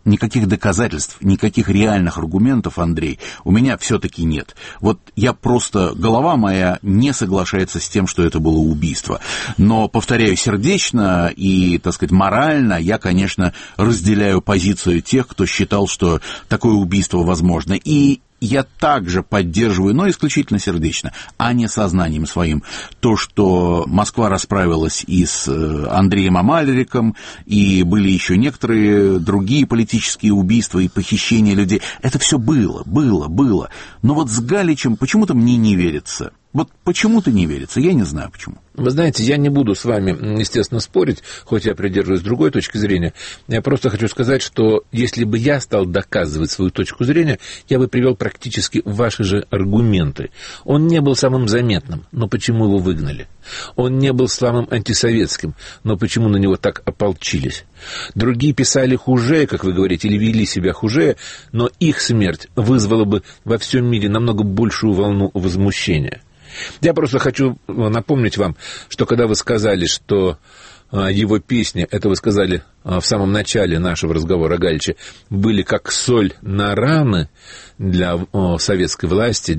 никаких доказательств, никаких реальных аргументов, Андрей, у меня все-таки нет. Вот я просто, голова моя не соглашается с тем, что это было убийство. Но, повторяю, сердечно и, так сказать, морально я, конечно, разделяю позицию тех, кто считал, что такое убийство возможно. И я также поддерживаю, но исключительно сердечно, а не сознанием своим, то, что Москва расправилась и с Андреем Амалериком, и были еще некоторые другие политические убийства и похищения людей. Это все было, было, было. Но вот с Галичем почему-то мне не верится. Вот почему-то не верится, я не знаю почему. Вы знаете, я не буду с вами, естественно, спорить, хоть я придерживаюсь другой точки зрения. Я просто хочу сказать, что если бы я стал доказывать свою точку зрения, я бы привел практически ваши же аргументы. Он не был самым заметным, но почему его выгнали? Он не был самым антисоветским, но почему на него так ополчились? Другие писали хуже, как вы говорите, или вели себя хуже, но их смерть вызвала бы во всем мире намного большую волну возмущения. Я просто хочу напомнить вам, что когда вы сказали, что его песни, это вы сказали в самом начале нашего разговора о Галиче, были как соль на раны для советской власти,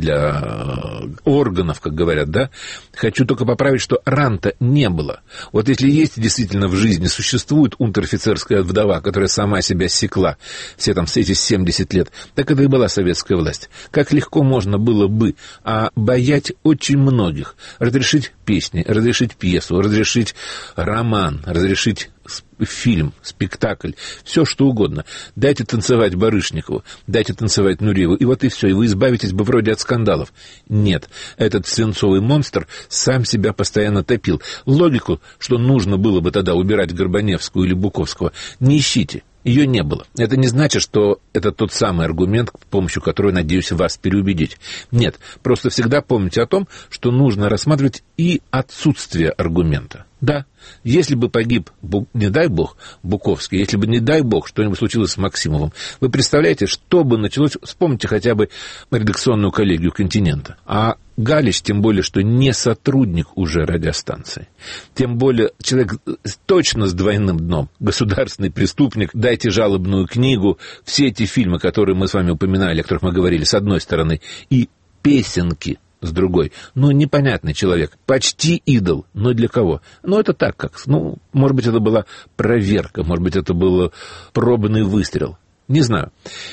для органов, как говорят, да, хочу только поправить, что ран-то не было. Вот если есть действительно в жизни, существует унтер-офицерская вдова, которая сама себя секла все там эти семьдесят лет, так это и была советская власть. Как легко можно было бы обаять очень многих, разрешить песни, разрешить пьесу, разрешить роман, разрешить фильм, спектакль, все что угодно. Дайте танцевать Барышникову, дайте танцевать Нуриеву, и вот и все, и вы избавитесь бы вроде от скандалов. Нет, этот свинцовый монстр сам себя постоянно топил. Логику, что нужно было бы тогда убирать Горбаневскую или Буковского, не ищите. Ее не было. Это не значит, что это тот самый аргумент, с помощью которого, надеюсь, вас переубедить. Нет, просто всегда помните о том, что нужно рассматривать и отсутствие аргумента. Да, если бы погиб, не дай бог, Буковский, если бы, не дай бог, что-нибудь случилось с Максимовым, вы представляете, что бы началось, вспомните хотя бы редакционную коллегию «Континента». А Галич, тем более, что не сотрудник уже радиостанции, тем более человек точно с двойным дном, государственный преступник, дайте жалобную книгу, все эти фильмы, которые мы с вами упоминали, о которых мы говорили, с одной стороны, и песенки, с другой. Ну, непонятный человек. Почти идол. Но для кого? Ну, это так как. Ну, может быть, это была проверка. Может быть, это был пробный выстрел. Не знаю.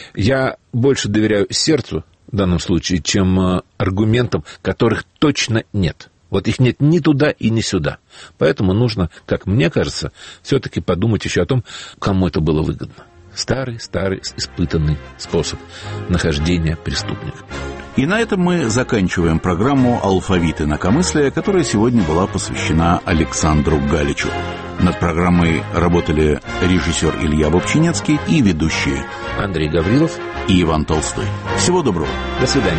Я больше доверяю сердцу в данном случае, чем аргументам, которых точно нет. Вот их нет ни туда и ни сюда. Поэтому нужно, как мне кажется, все-таки подумать еще о том, кому это было выгодно. Старый, старый, испытанный способ нахождения преступника. И на этом мы заканчиваем программу «Алфавит инакомыслия», которая сегодня была посвящена Александру Галичу. Над программой работали режиссер Илья Бобчинецкий и ведущие Андрей Гаврилов и Иван Толстой. Всего доброго. До свидания.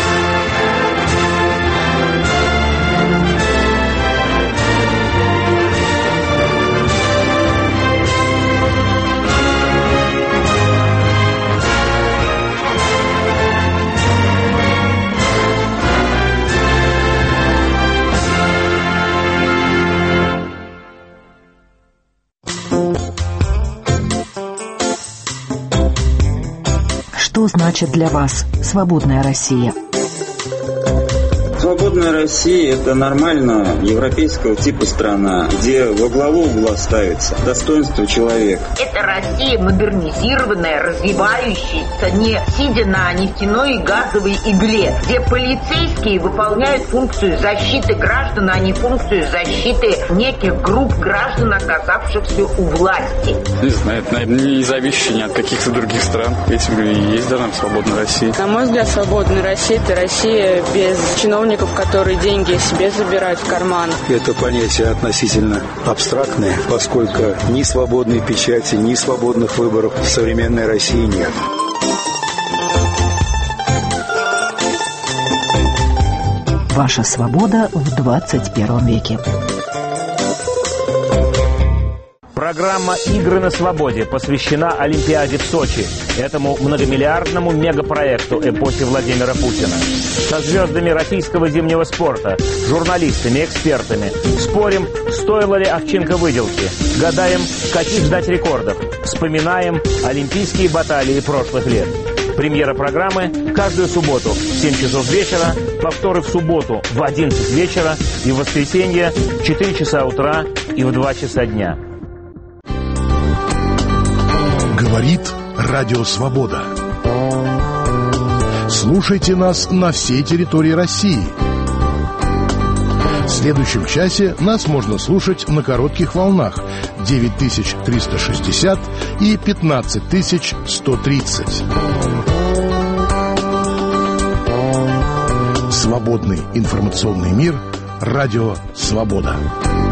Что значит для вас свободная Россия? Свободная Россия – это нормально европейского типа страна, где во главу угла ставится достоинство человека. Это Россия модернизированная, развивающаяся, не сидя на нефтяной и газовой игле, где полицейские выполняют функцию защиты граждан, а не функцию защиты неких групп граждан, оказавшихся у власти. Не знаю, это, наверное, не зависящее ни от каких-то других стран. Этим и есть должна быть свободная Россия. На мой взгляд, свободная Россия – это Россия без чиновников, которые деньги себе забирают в карман. Это понятие относительно абстрактное, поскольку ни свободной печати, ни свободных выборов в современной России нет. Ваша свобода в двадцать первом веке. Программа «Игры на свободе» посвящена Олимпиаде в Сочи, этому многомиллиардному мегапроекту эпохи Владимира Путина. Со звездами российского зимнего спорта, журналистами, экспертами спорим, стоит Стоила ли овчинка выделки? Гадаем, каких ждать рекордов. Вспоминаем олимпийские баталии прошлых лет. Премьера программы каждую субботу в семь часов вечера, повторы в субботу в одиннадцать вечера и в воскресенье в четыре часа утра и в два часа дня. Говорит Радио Свобода. Слушайте нас на всей территории России. В следующем часе нас можно слушать на коротких волнах девять тысяч триста шестьдесят и пятнадцать тысяч сто тридцать. Свободный информационный мир. Радио Свобода.